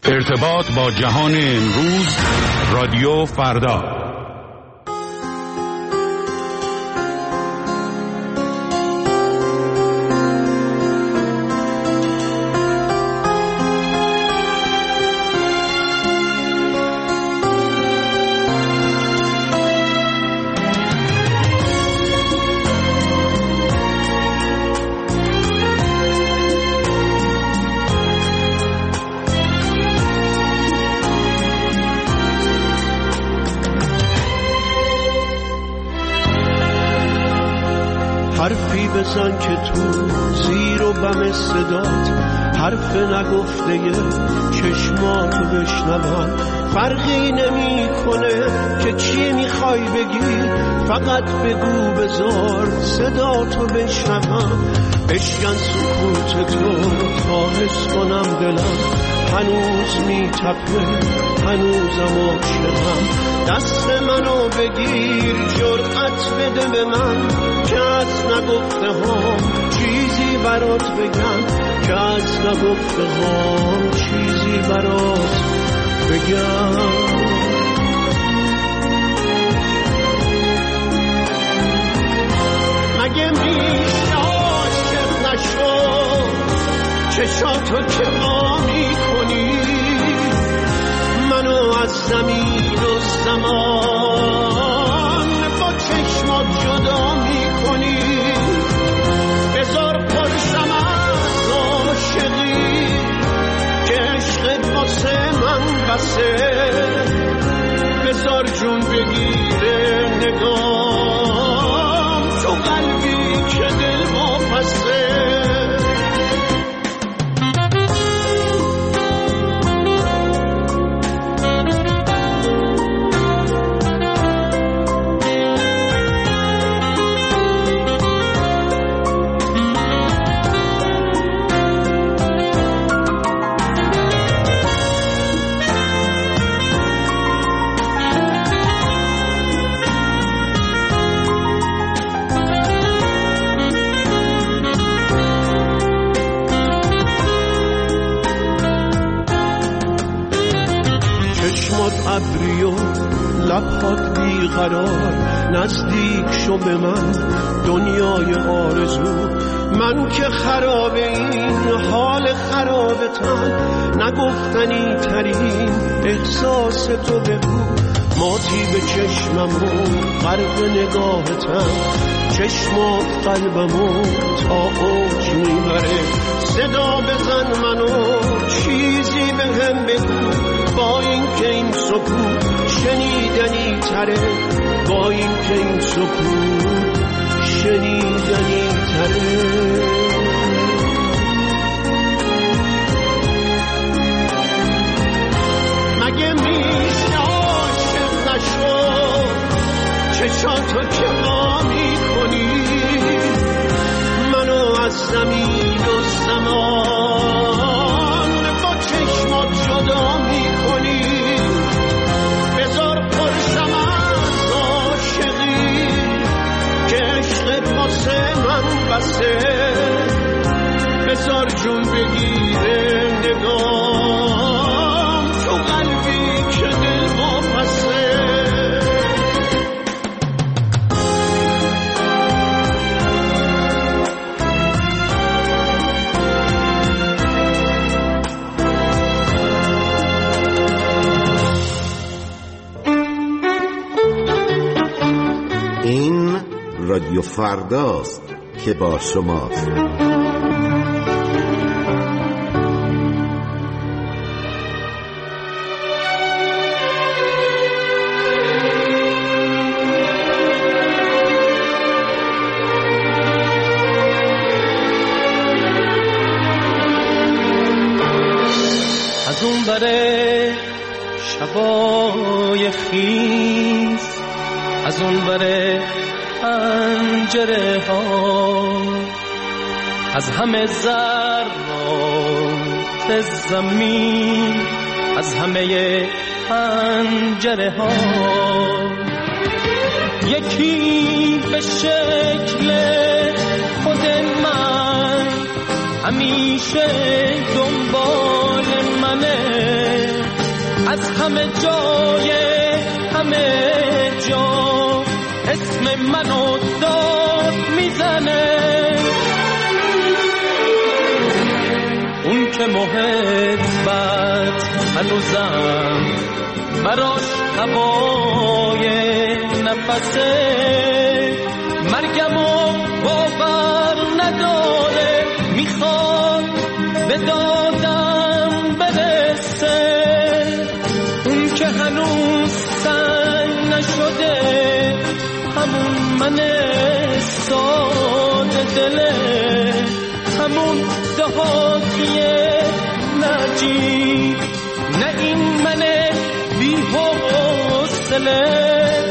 ارتباط با جهان امروز، رادیو فردا. حرفی بزن که تو زیر و بم صدات، حرف نگفته چشماتو بشنوم. فرقی نمی کنه که چی میخوای بگی، فقط بگو بذار صداتو بشنوم. بشکن سکوت تو تا حس کنم دلم هنوز میتپه، هنوزم عاشقم. دست منو بگیر، جرأت بده به من که از نگفته هم چیزی برات بگم، که از نگفته هم چیزی برات بگم. مگه میشه عاشق نشو، چشاتو که ما میکنی منو از زمین و زمان با چشمات جدا میکنی. بذار پرشم از عاشقی که عشقت واسه من بسه، بذار جون بگیره نگام تو قلبی که دل واپسه. ابری و لبات بیقرار، نزدیک شو به من دنیای آرزو. من که خراب این حال خرابتم، نگفتنی ترین احساس تو بگو. ماتی به چشمم و غرق نگاهتم، چشمات قلبمو تا اوج میبره. صدا بزن منو چیزی به هم بگو، با این که این سکوت شنیدنی تره، با این که این سکوت شنیدنی تره. مگه میشه عاشق نشو، چشاتو که ما میکنی منو از زمین و زمان با چشمات جدا میکنی. بذار پرشم از عاشقی که عشقت واسه من بسه، بذار جون بگیره نگام تو قلبی که دل واپسه. این رادیو فرداست که با شماست. از اون بره شبای خیز، از اون بره پنجره ها، از همه ذرات زمین، از همه پنجره ها، یکی به شکل خود من همیشه دنبال منه، همه جای همه جا اسم منو داد میزنه. اون که محبت هنوزم براش هوای نفسه، مرگمو باور نداره، میخواد به دادم برسه. اون که هنوز سنگ نشده، همون من ساده دله، همون دهاتیه نجیب، نه این من بی حوصله.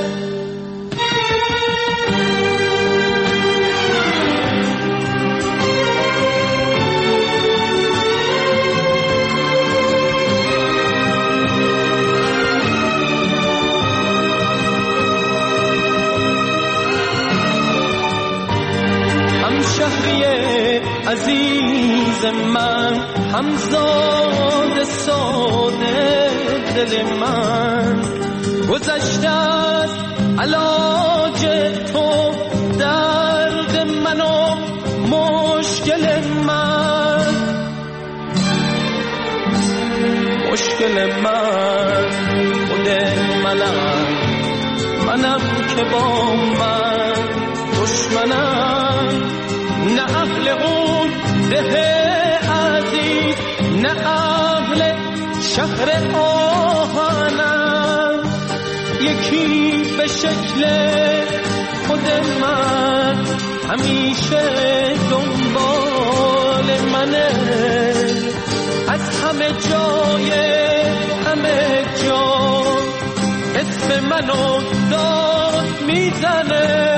شهری عزیز من، همزاد ساده دل من، گذشته از علاج تو درد من و مشکل من. مشکل من خود منم که با من دشمنم، نه اهل اون ده عزیز، نه اهل شهر آهنم. یکی به شکل خود من همیشه دنبال منه، از همه جای همه جا اسم منو داد میزنه.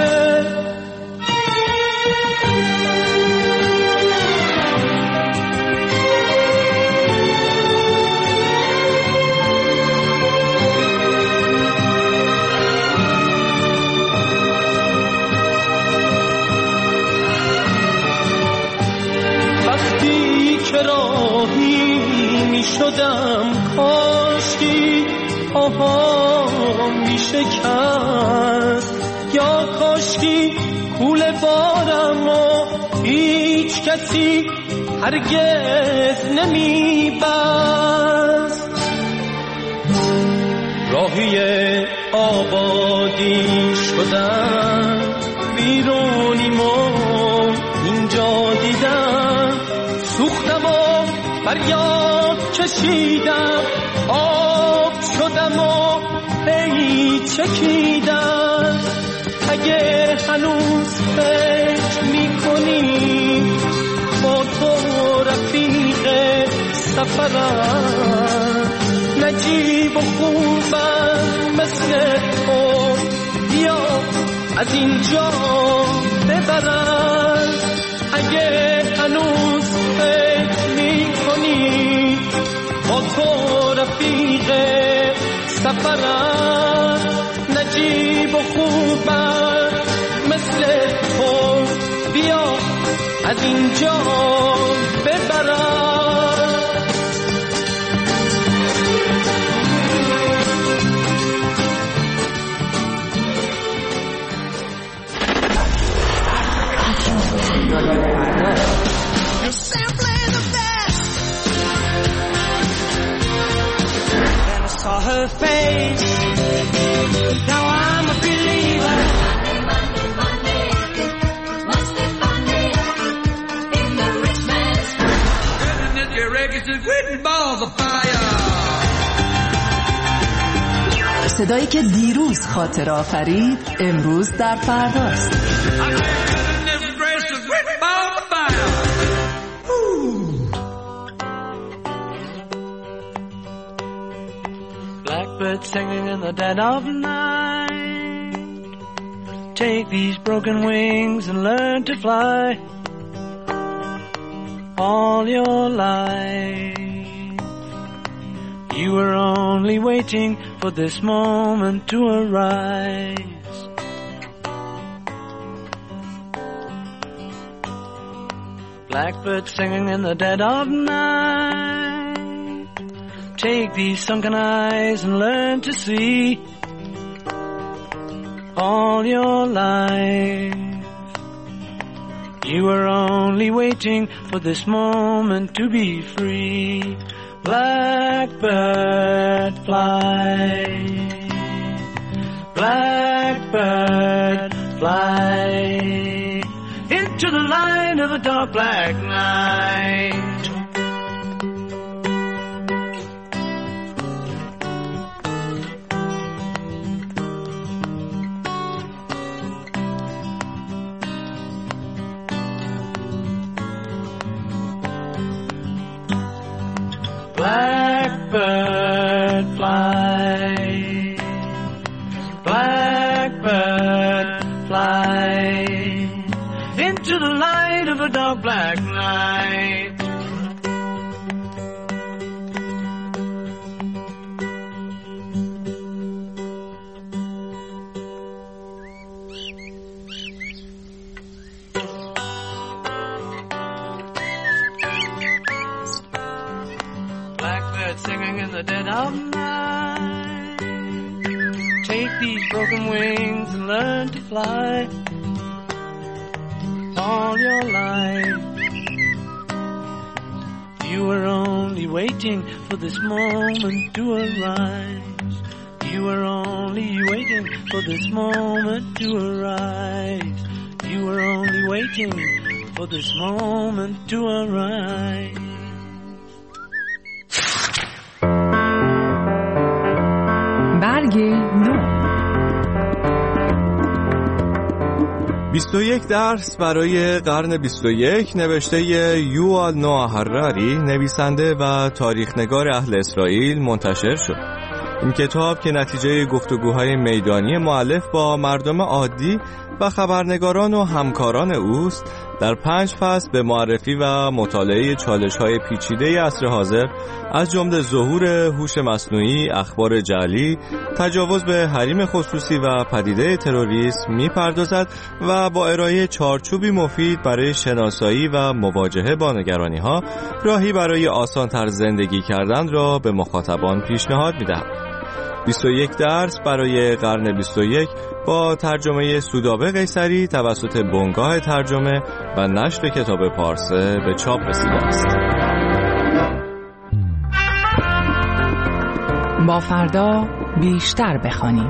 که راهی می شدم کاشکی آها می شکست، یا کاشکی کول بارم و هیچ کسی هرگز نمی بست. راهی آبادی شدم، بیرونیمو اینجا دیدم، سوختم و فریاد کشیدم، آب شدم و هی چکیدم. اگه هنوز فکر میکنی با تو رفیق سفرم، نجیب و خوبم مثل تو، بیا از اینجا ببرم. اگه هنوز فکر میکنی با تو رفیق سفرم، نجیب و خوبم مثل تو، بیا از اینجا ببرم. You're simply the best. Then I saw her face. Now I'm a believer. Monday, must be funny in the rich man's world. Goodness, your records are written balls of fire. صدایی که دیروز خاطر آفرید امروز در فرداست. Blackbird singing in the dead of night. Take these broken wings and learn to fly. All your life you were only waiting for this moment to arise. Blackbird singing in the dead of night. Take these sunken eyes and learn to see. All your life you were only waiting for this moment to be free. Blackbird fly, blackbird fly into the light of a dark black night. Blackbird fly, blackbird fly into the light of a dark black night. Singing in the dead of night. Take these broken wings and learn to fly. All your life you were only waiting for this moment to arise. You were only waiting for this moment to arise. You were only waiting for this moment to arise. برگ نو. 21 درس برای قرن 21 نوشته یوآل نوآ هراری، نویسنده و تاریخنگار اهل اسرائیل، منتشر شد. این کتاب که نتیجه گفتگوهای میدانی مؤلف با مردم عادی و خبرنگاران و همکاران اوست، در 5 فصل به معرفی و مطالعه چالش‌های پیچیده عصر حاضر از جمله ظهور هوش مصنوعی، اخبار جعلی، تجاوز به حریم خصوصی و پدیده تروریسم می‌پردازد و با ارائه چارچوبی مفید برای شناسایی و مواجهه با نگرانی‌ها، راهی برای آسان‌تر زندگی کردن را به مخاطبان پیشنهاد می‌دهد. 21 درس برای قرن 21 با ترجمه سودابه قیصری توسط بنگاه ترجمه و نشر کتاب پارسه به چاپ رسیده است. با فردا بیشتر بخوانیم.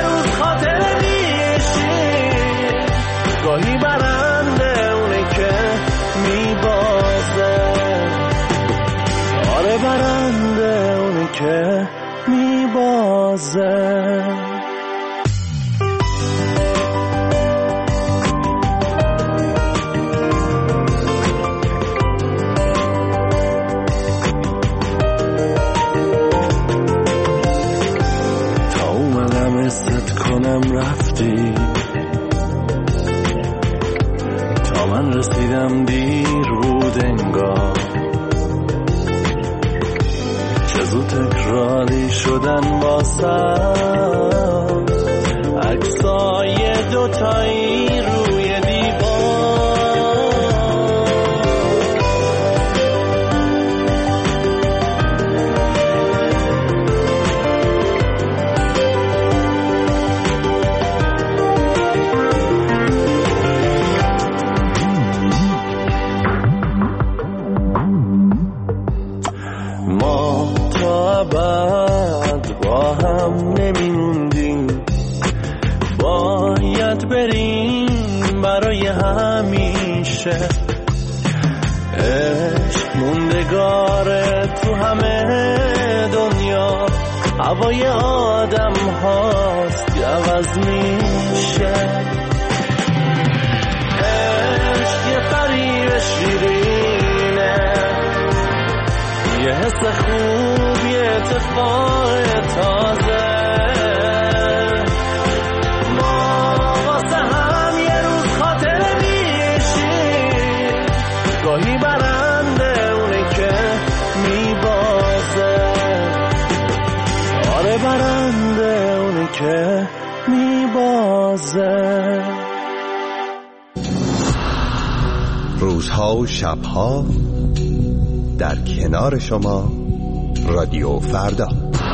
گاهی برنده اونه که بازه. تا اومدم استت کنم رفتی، تا من رسیدم دیر بود انگار، چه زود تکراری شدن واسم عکسای دوتایی روی دیوار. ما تا بعد با هم نمیموندیم، باید بریم برای همیشه. عشق موندگاره تو همه دنیا، هوای آدم هاست که عوض میشه. عشق یه فریب شیرینه، یه حس خوب، یه اتفاق تازه. ما واسه هم یه روز خاطره میشیم، گاهی برنده اونه که میبازه. آره برنده اونه که میبازه. روزها و شبها در کنار شما، رادیو فردا.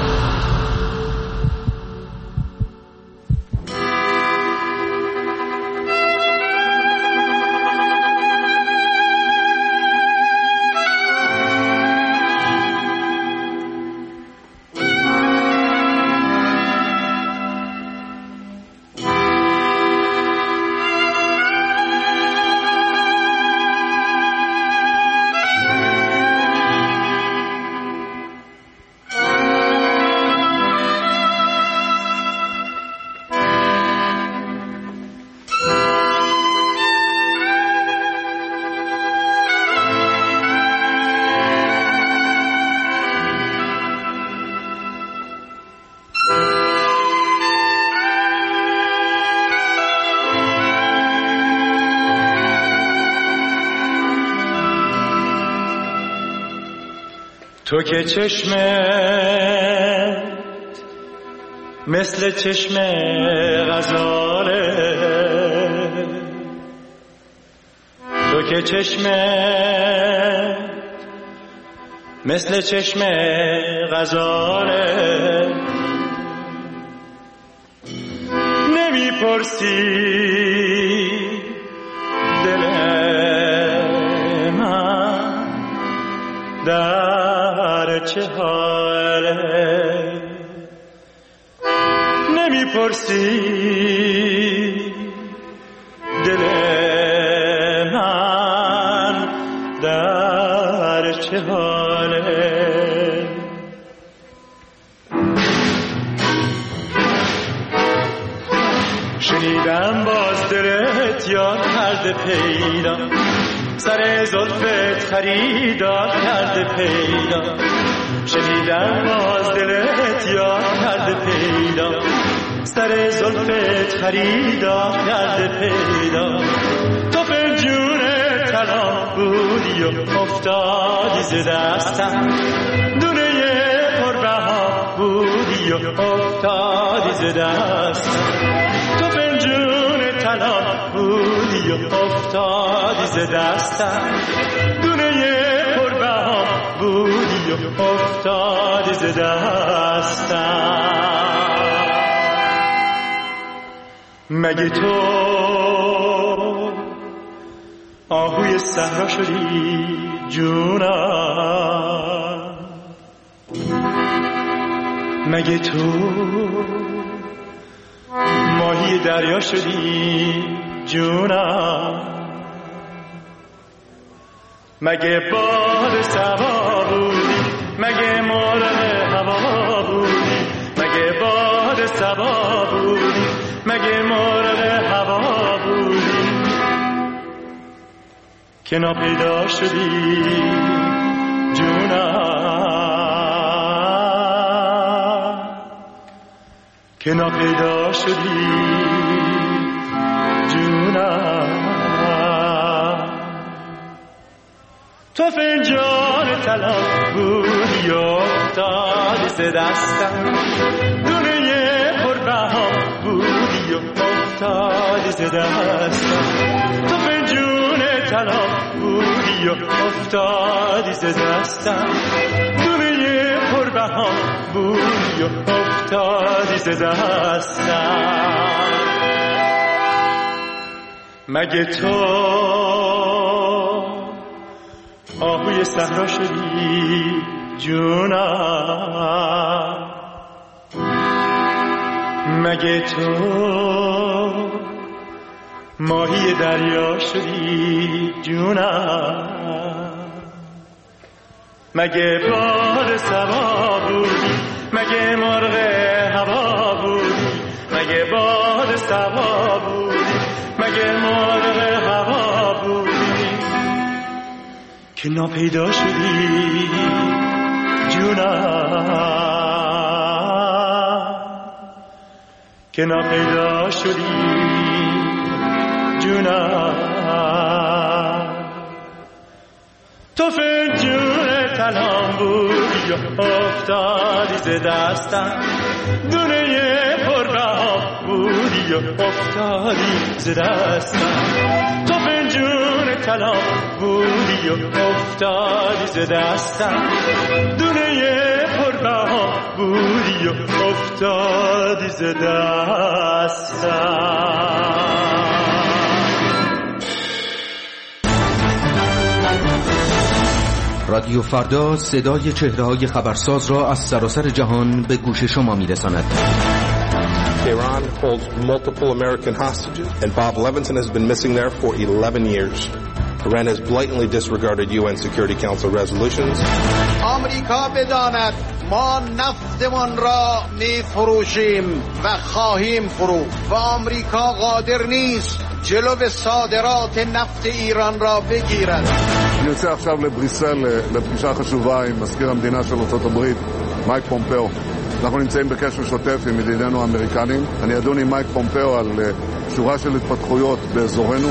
تو که چشمت مثل چشم غزاله، تو که چشمت مثل چشم غزاله، نمیپرسی دل من در چه حاله، نمیپرسی دل من در چه حاله. شنیدم باز دلت یاد کرده پیدا، سر زلفت خریدار کرده پیدا. شنیدم باز دلت یاد کرده پیدا، سر زلفت خریدار کرده پیدا. تو فنجون طلا بودی و افتادی ز دستم، دونه پربها بودی و افتادی ز دستم. تو فنجون طلا بودی و افتادی ز دستم، دونه پربها بودی و افتادی ز دستم. مگه تو آهوی صحرا شدی جونم؟ مگه تو ماهی دریا شدی جونم؟ مگه باد صبا بودی؟ مگه مرغ هوا بودی؟ مگه باد که ناپیدا شدی جونم، که ناپیدا شدی جونم. تو فنجان طلا بودی افتادی ز دستم، دنیای پربها بودی افتادی ز دستم. تو فنجون طلا بودی افتادی ز دستم، دنیای پربها بودی افتادی ز دستم. مگه تو آهوی صحرا شدی جونم، مگه تو ماهی دریا شدی جونم، مگه باد صبا بودی، مگه مرغ هوا بودی، مگه باد صبا بودی، مگه مرغ هوا بودی که ناپیدا شدی جونم، که ناپیدا شدی جونم. تو فنجون طلا بودی افتادی ز دستم، دنیای پربها بودی افتادی ز دستم. تو فنجون طلا بودی افتادی ز دستم، دنیای پربها بودی افتادی ز دستم. رادیو فردا صدای چهره‌های خبرساز را از سراسر جهان به گوش شما می‌رساند. Iran holds multiple American hostages, and Bob Levinson has been missing there for 11 years. Iran has blatantly disregarded UN Security Council resolutions. آمریکا بداند ما نفتمان را می‌فروشیم و خواهیم فروخت و آمریکا قادر نیست جلو صادرات نفت ایران را بگیرد. אני יוצא עכשיו לבריסל לפגישה חשובה עם מזכיר המדינה של ארצות הברית מייק פומפאו. אנחנו נמצאים בקשר שוטף עם ידידינו האמריקנים. אני אדון עם מייק פומפאו על שורה של התפתחויות באזורנו.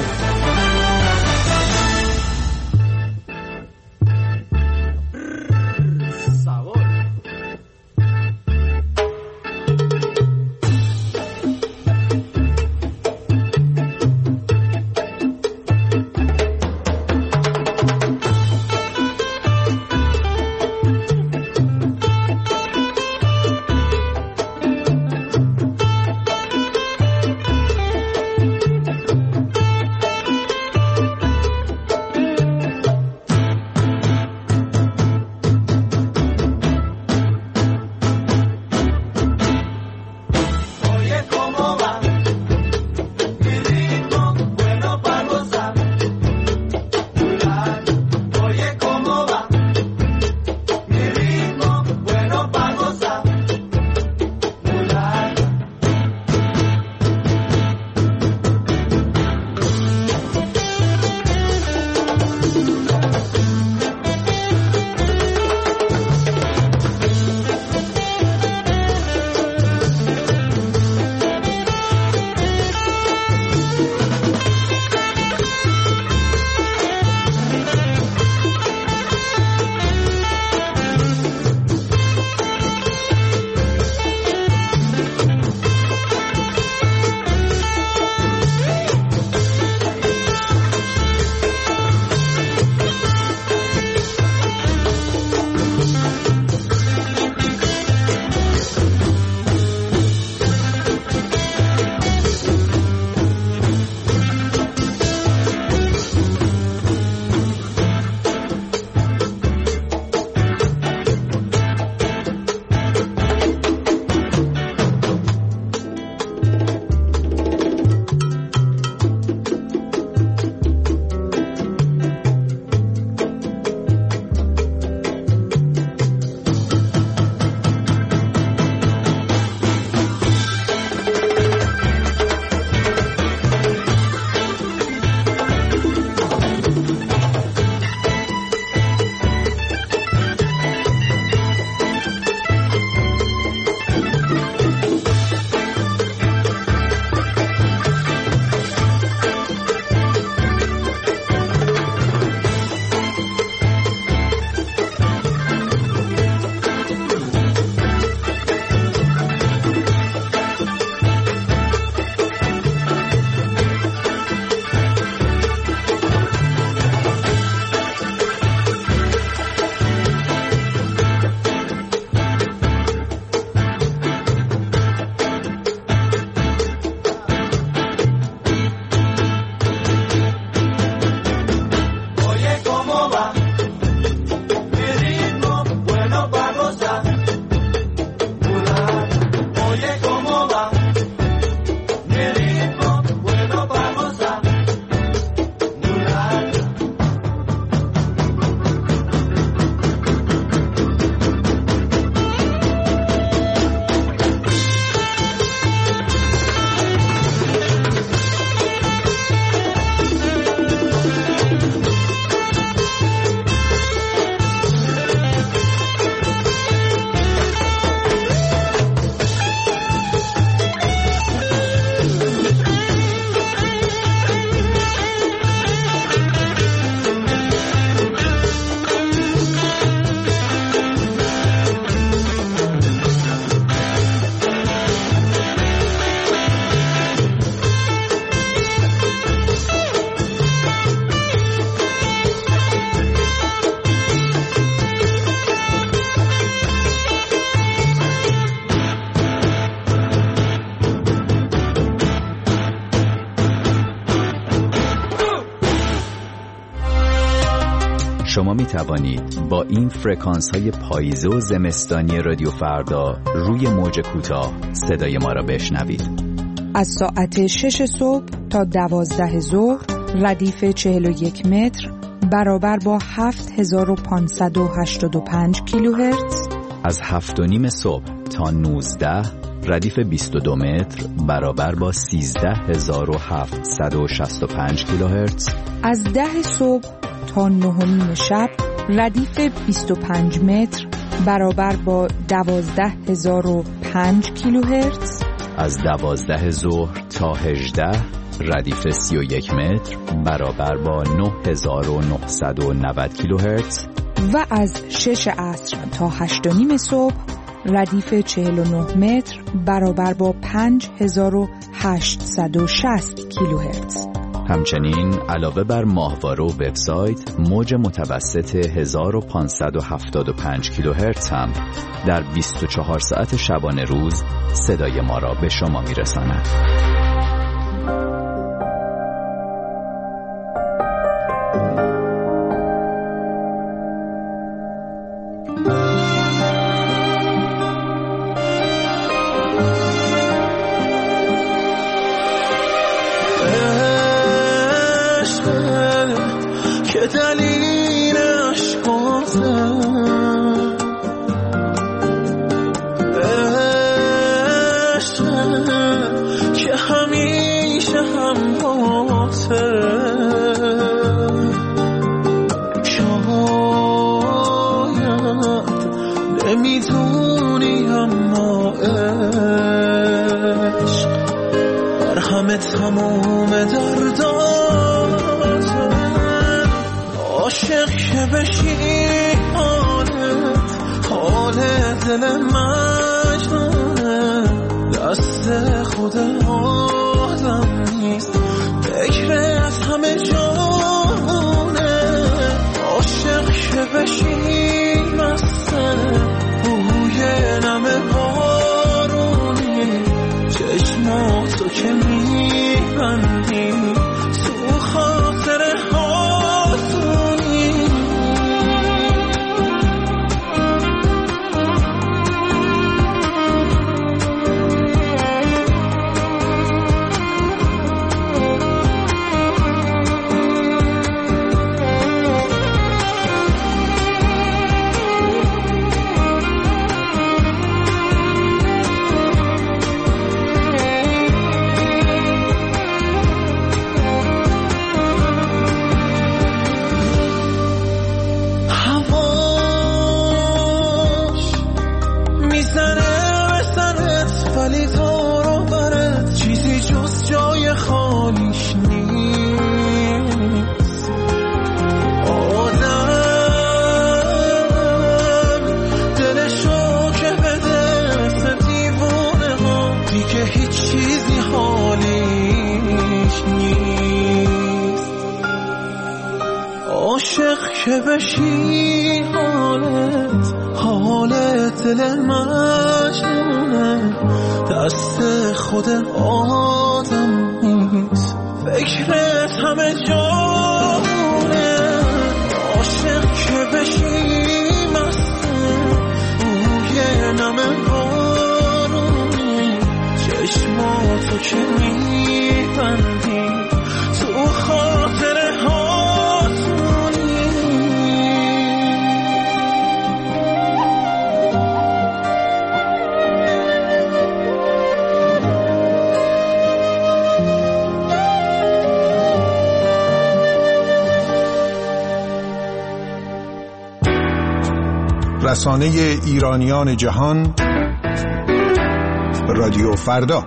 شما می توانید با این فرکانس های پاییزه و زمستانی رادیو فردا روی موج کوتاه صدای ما را بشنوید. از ساعت 6 صبح تا 12 ظهر ردیف 41 متر برابر با 7585 کیلوهرتز. از 7:30 صبح تا 19 ردیف 22 متر برابر با 13765 کیلوهرتز. از 10 صبح تا 9 شب ردیف 25 متر برابر با 12005 کیلوهرتز. از 12 ظهر تا 18 ردیف 31 متر برابر با 9990 کیلوهرتز. و از 6 عصر تا 8:30 صبح ردیف 49 متر برابر با 5860 کیلوهرتز. همچنین علاوه بر ماهواره و وبسایت، موج متوسط 1575 کیلوهرتز هم در 24 ساعت شبانه روز صدای ما را به شما میرساند. تمام دردات عاشق که بشی حال دل مجنونه دست خود آدم نیست فکرت همه جانه عاشق که بشی مسته بوی نم بارونی چشماتو که میبندی تو خاطر هاتونی که بشی حالت دل مجنونه دست خود آدم نیست فکرت همه جانه عاشق که بشی مسته بوی نم بارونی چشماتو که میبندی تو خاطر رسانه ایرانیان جهان رادیو فردا.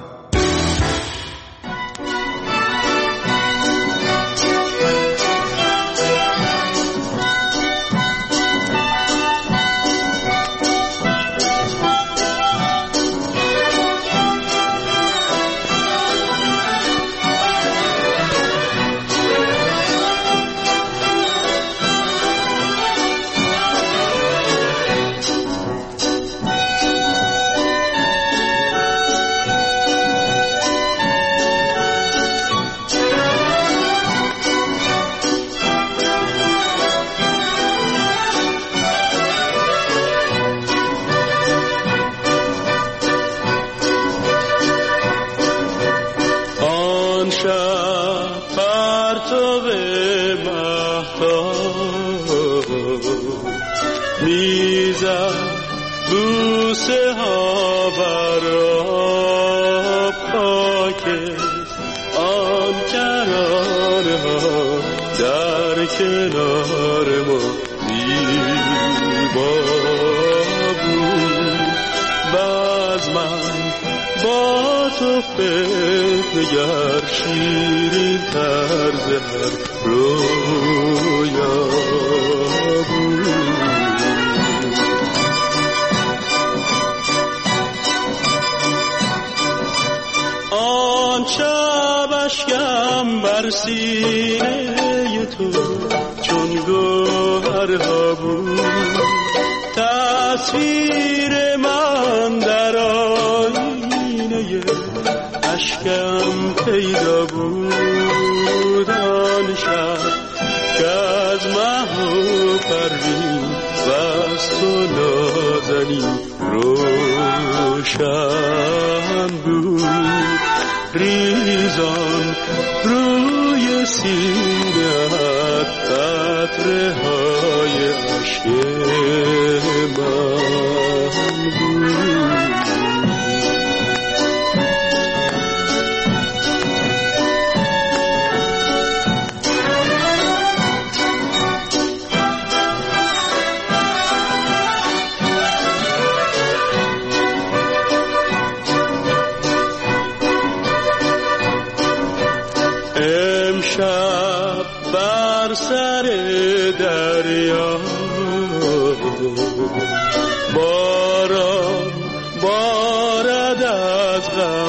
آفتاب میزد بوسه ها بر پاک آن کرانه ها در کنار ما زیبا بود. باز من با تو فکر نگر شیرین طرز هر رویا بود. آن شب اشکم بر سینه تو چون گوهرها بود. تصویر من در آینه اشکم پیدا بود. آن شب که از مه و پروین و از تو نازنین روشن بود. ریزان روی سینه‌ات قطره های عشق من بود. امشب بر سر دریا باران بارد از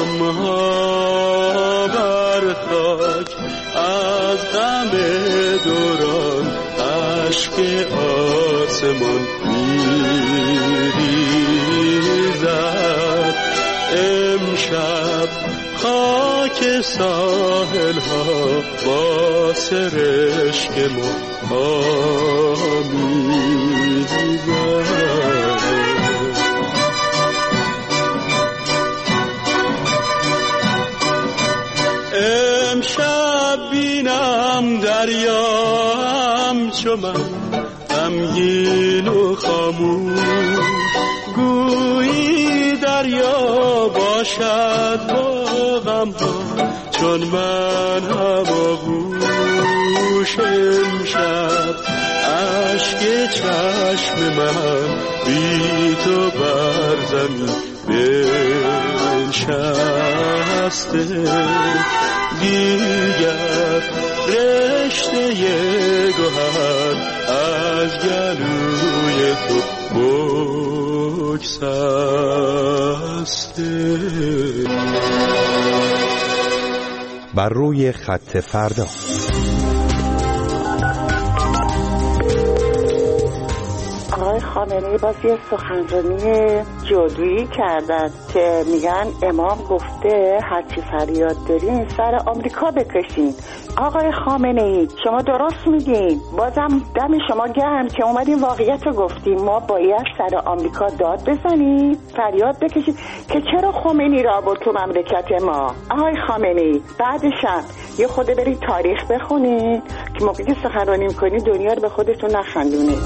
غمها بر خاک. از غم دوران اشک آسمان میریزد. امشب خاک ساحل ها با سرشک ما امشب بینم دریا همچو من غمگین و خاموش. گویی دریا باشد با غم ها چون من هماغوش. امشب اشک چشم من بی تو بر زمین بنشسته. دیگر رشته گوهر از گلوی تو بگسسته. بر روی خط فردا. آقای خامنه‌ای باز یه سخنرانی جادویی کردن که میگن امام گفته هرچی فریاد دارین سر آمریکا بکشین. آقای خامنه‌ای شما درست میگین. بازم دم شما گرم که اومدین واقعیت رو گفتین. ما باید سر آمریکا داد بزنیم، فریاد بکشیم که چرا خمینی را بود تو مملکت ما. آقای خامنه‌ای بعدشم یه خود برید تاریخ بخونین که موقعی که سخنرانی میکنین دنیا رو به خودتون نخندونین.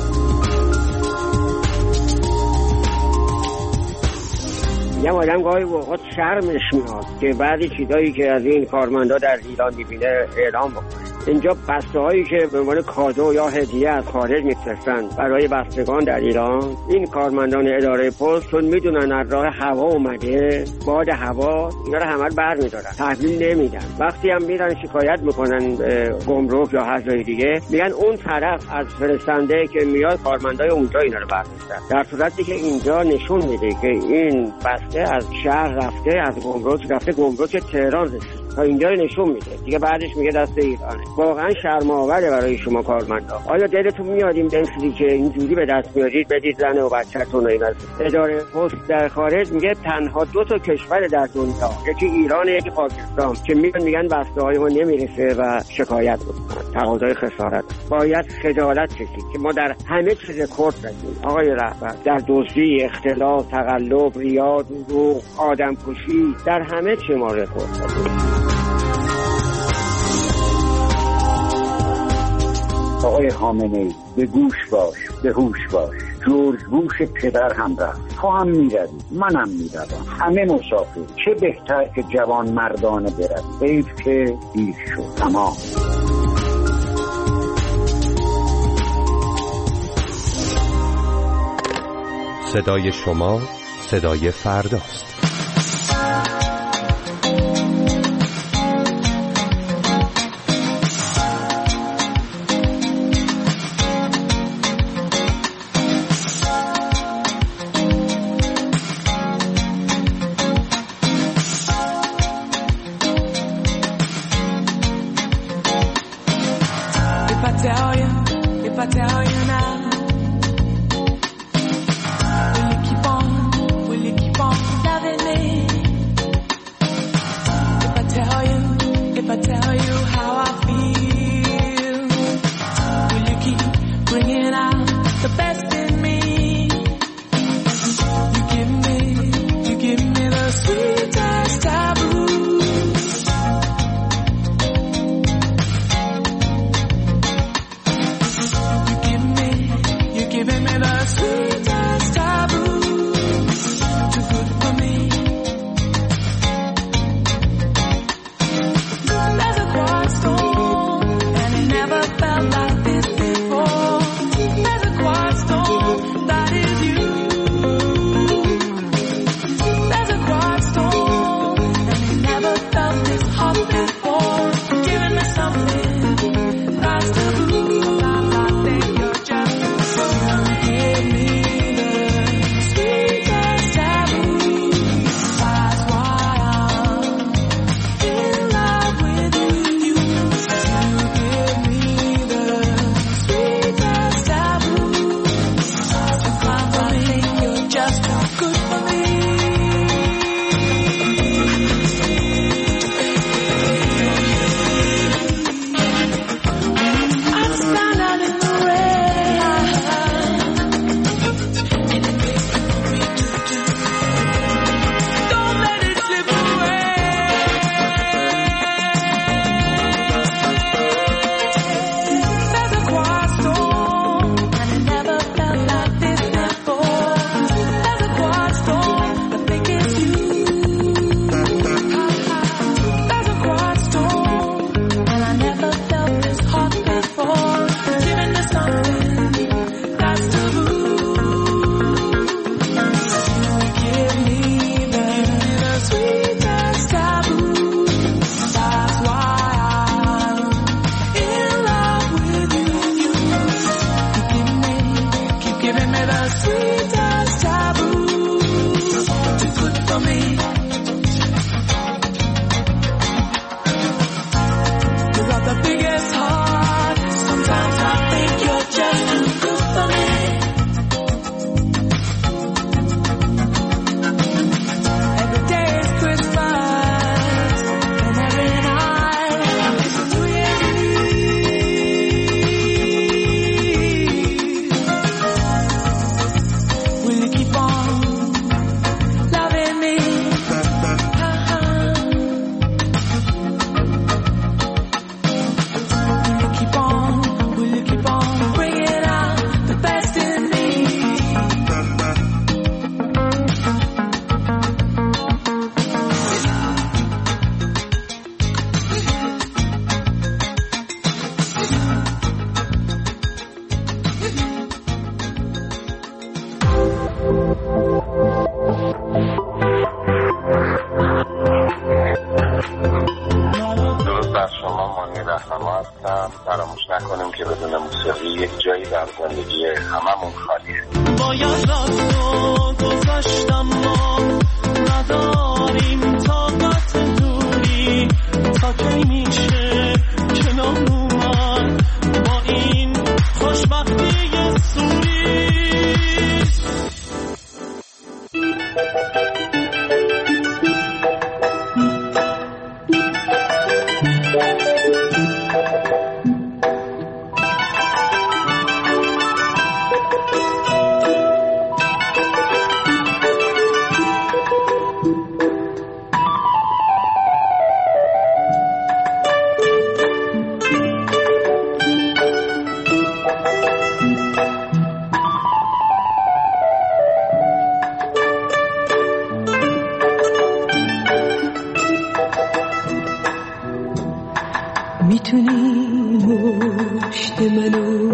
یه آدم گاهی وقت شرمش میاد که بعضی چیزایی که از این کارمندا در ایران میبینه اعلام بکنه. اینجا بسته هایی که به عنوان کادو یا هدیه از خارج میفرستن برای بستگان در ایران، این کارمندان اداره پست چون میدونن از راه هوا اومده، باد هوا، اینا رو همه برمیدارن، تحویل نمیدن. وقتی هم میرن شکایت میکنن به گمرک یا هر جای دیگه، میگن اون طرف از فرستنده که میاد کارمندای اونجا اینا رو برمیدارن، در صورتی که اینجا نشون میده که این بسته از شهر رفته، از گمرک رفته، گمرک تهران رسید تا اینجا نشون میده دیگه، بعدش میگه دست ایرانه. واقعا شرم‌آوره برای شما کارمندا. آیا دلتون میاد این چیزی که اینجوری به دست میارید بدید زن و بچه‌تون و اینا؟ اداره پست در خارج میگه تنها 2 تا کشور در دنیا، یکی ایران یکی پاکستان، که میگن بسته‌های ما نمیرسه و شکایت میکنن، تقاضای خسارت. باید خجالت کشید که ما در همه چیز رکورد زدیم آقای رهبر، در دزدی، اختلاس، تقلب، ریا، دروغ، آدمکشی، در همه چی ما رکورد زدیم. آقای خامنه‌ای به گوش باش، به هوش باش. جورج بوش پدر هم رفت، تو هم میروی، منم میروم، همه مسافر. چه بهتر که جوان مردانه بروی. حیف که دیر شد. تمام. صدای شما صدای فرداست. If I tell you now, will you keep on loving me? If I tell you how I feel, will you keep bringing out the best in me? You give me the sweetest taboo. Giving me the sweetest taboo, too good for me. There's a quiet storm, and it never felt like this before. There's a quiet storm, that is you. There's a quiet storm, and it never felt this hot before. Giving me something that's taboo. I think you're just give me the sweetest taboo. That's why I'm in love with you. You give me the sweetest taboo. I think you're just too good for me. I'm standing in the rain. Don't let it slip away. There's a quiet storm, and it never felt like this before. There's a quiet storm, I think it's you. There's a quiet storm, and I never felt this hot before. Giving me something that's taboo. Give me the sweetest taboo. That's why I'm in love with you. Keep giving me the sweetest taboo. Too good for me. You got the biggest heart. Sometimes I think you're just too good for me. Every day is Christmas, and every night is New Year's Eve. Will you keep on loving me? Will you keep on bringing out the best in me? درود بر شما، مانی رهنما هستم. فراموش نکنیم که بدون موسیقی یک جایی در زندگی هممون خالیه. باید راست رو گذاشتم، ما نداریم طاقت دوری. تا کی میشه کنار اومد با این خوشبختی سوری؟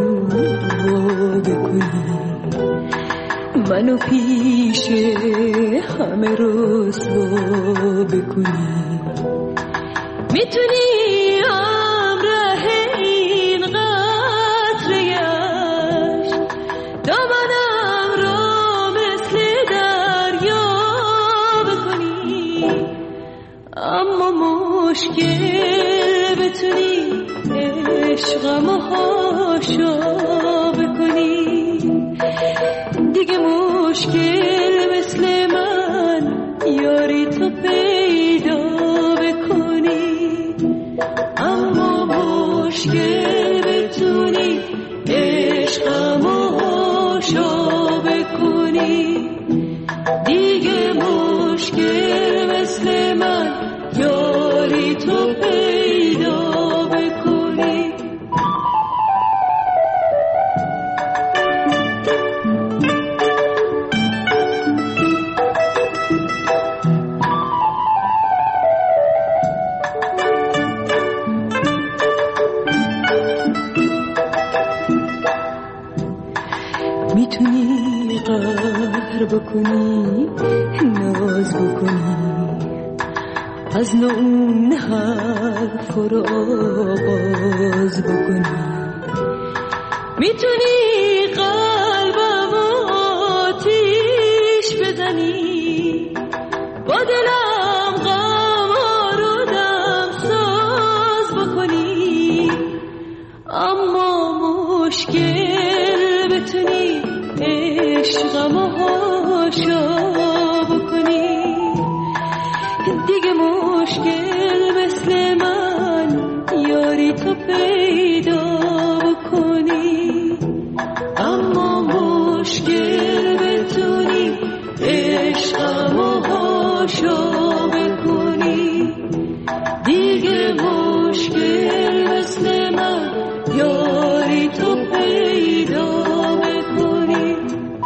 دعا بکنی، منو پیش همه رسوا بکنی. میتونی همراه این قطره عشق دامنم را مثل دریا بکنی، اما مشکل بتونی عشقمو حاشا بکنی. دیگه مشکل مثل من یاری تو پیدا بکنی، اما مشکل بتونی عشقمو حاشا بکنی. دیگه مشکل مثل من یاری تو پیدا بکنی. میتونی قهر بکنی، ناز بکنی، از نو اون حرف رو آغاز بکنی. میتونی قلبم آتیش بزنی، با دلم غم رو دم ساز بکنی، اما مشکل بتونی عشقمو حاشا بکنی. دیگه مشکل مثل من یاری تو پیدا بکنی، اما مشکل بتونی عشقمو حاشا بکنی. دیگه مشکل مثل من یاری تو پیدا بکنی.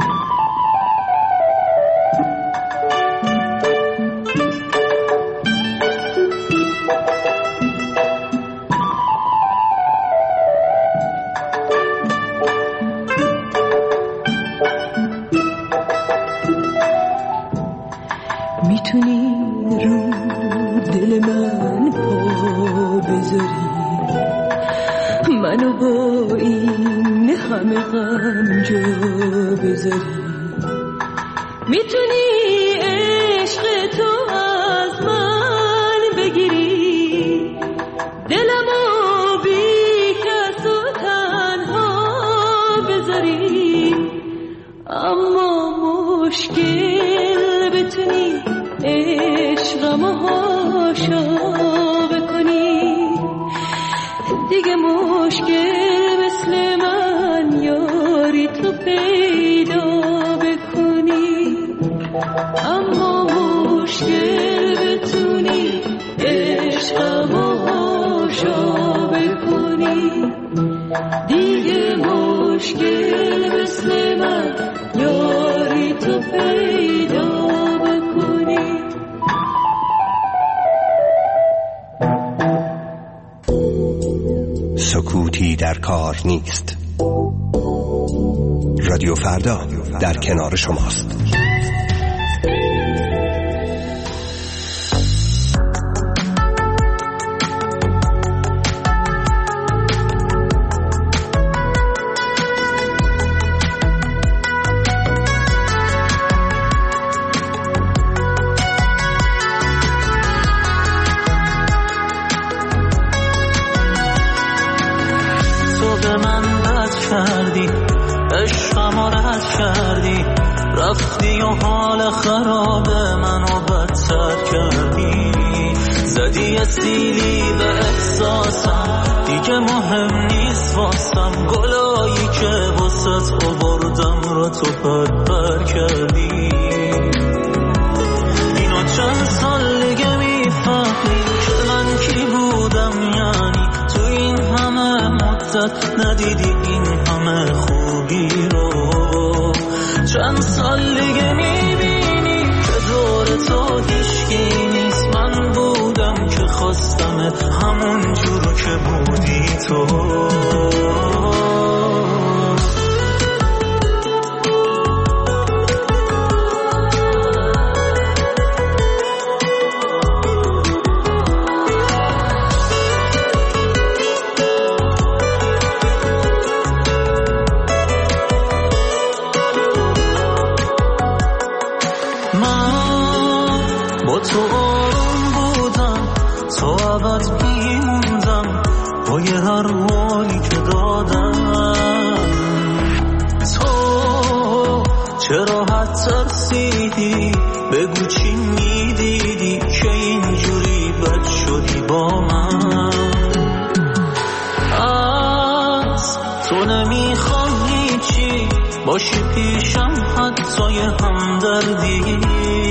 میتونی رو دل من پا بذاری، منو با این همه غم جا بذاری. میتونی عشق تو از من بگیری، دلمو بی کس و تنها بذاری، اما مشکل بتونی عشقمو حاشا بکنی. دیگه مشکل مثل من یاری تو پیدا بکنی، اما مشکل بتونی عشقمو حاشا بکنی. دیگه مشکل مثل من یاری تو پیدا بکنی. سکوتی در کار نیست. رادیو فردا در کنار شماست. رفتی و حال خراب منو بدتر کردی، زدی استیلی به احساسم، دیگه مهم نیست واسم. گلایی که واسط آوردم رو تو پر کردی. اینو چند سال دیگه میفهمی که من کی بودم، یعنی تو این همه مدت ندیدی این همه خوبی رو. چند سال دیگه میبینی که دور تو هیچکی نیست. من بودم که خواستمت همون جورو که بودی تو. ترسیدی بگو چی میدیدی که اینجوری بد شدی با من از تو نمیخوای چی باشی پیشم حتی یه همدردی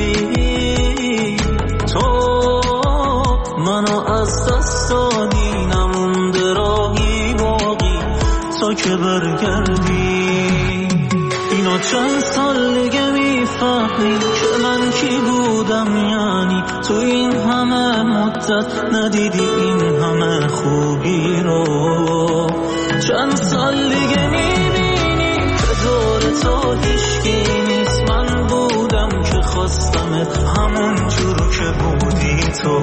تو منو از دست دادی نمونده راهی باقی تا که برگردی اینو چند سال دیگه میفهمی که من کی بودم یعنی تو این همه مدت ندیدی این همه خوبی رو چند سال دیگه میبینی که دور تو هیچکی نیست من بودم که خواستمت همون جور که بودی تو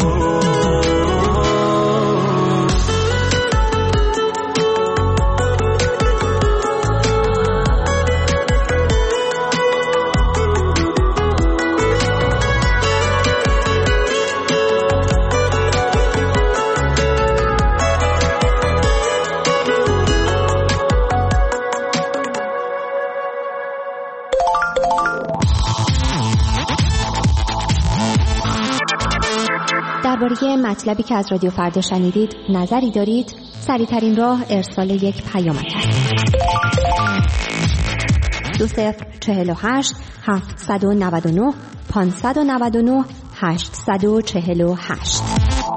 درباره مطلبی که از رادیو فردا شنیدید نظری دارید؟ سریع‌ترین راه ارسال یک پیام است. 2048 799 599 848.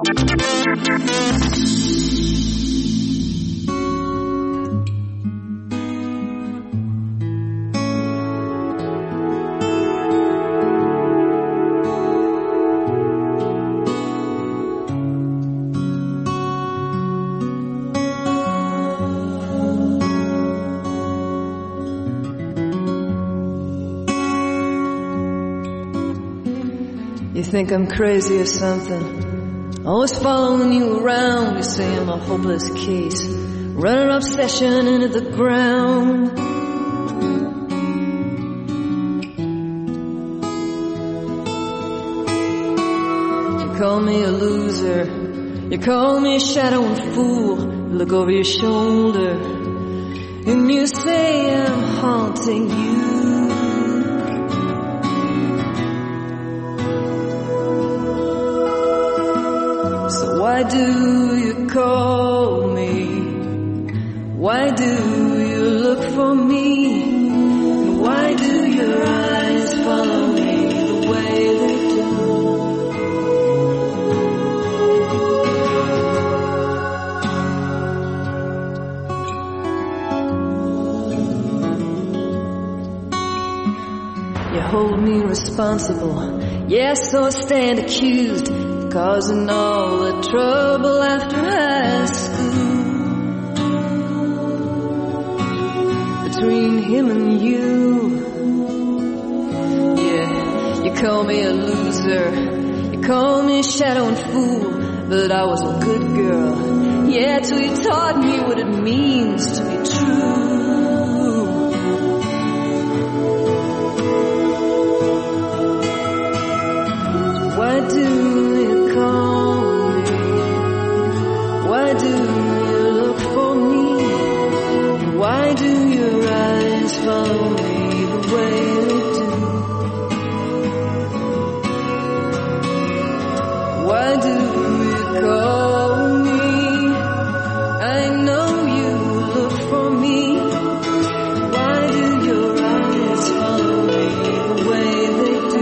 You think I'm crazy or something? Always following you around. You say I'm a hopeless case, running obsession into the ground. You call me a loser, you call me a shadow and fool. You look over your shoulder and you say I'm haunting you. Why do you call me? Why do you look for me? And why do your eyes follow me the way they do? You hold me responsible, yes, so I stand accused, causing all the trouble after high school. Between him and you, yeah, you call me a loser, you call me a shadow and fool, but I was a good girl, yeah, till you taught me what it means to be true. Why do you call me? Why do you look for me? Why do your eyes follow me the way they do? Why do you call me? I know you look for me. Why do your eyes follow me the way they do?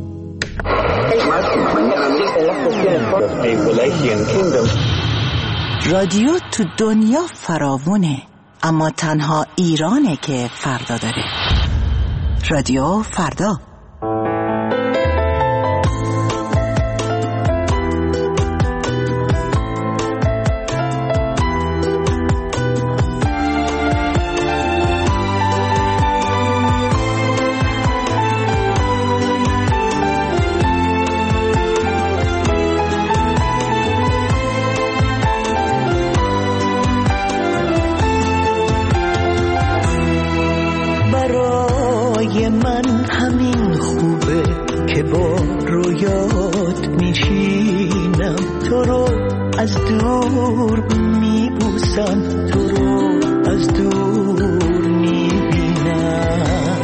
A Wallachian kingdom. رادیو تو دنیا فراوونه، اما تنها ایرانه که فردا داره. رادیو فردا. از دور میبوسم، تو رو از دور میبینم.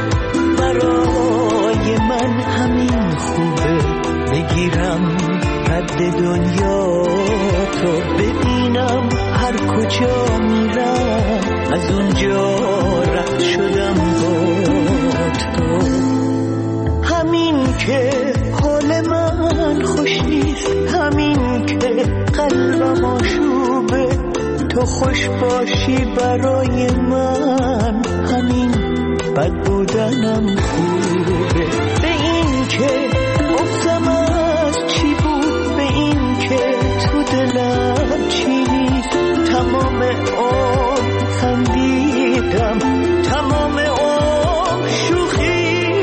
برای من همین خوبه بگیرم رد دنیا تو ببینم. هر کجا میرم از اونجا رد شدم با تو. همین که حال من خوش نیست، همین که قلبم آشوبه، تو خوش باشی برای من، همین بد بودنم خوبه. به این که گفتم از چی بود، به این که تو دلم چی نیست، تمام عمر خندیدم، تمام عمر شوخی.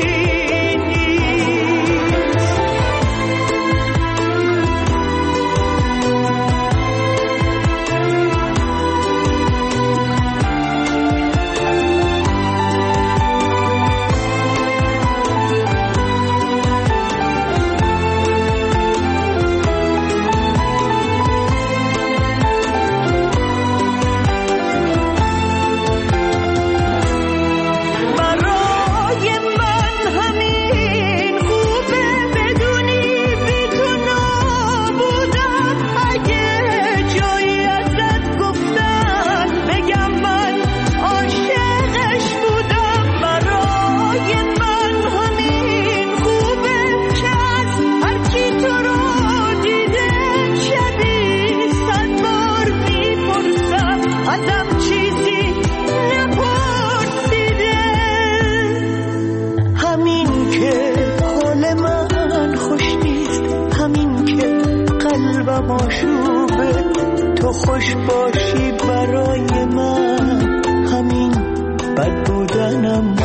آشوبه، تو خوش باشی برای من، همین بد بودنم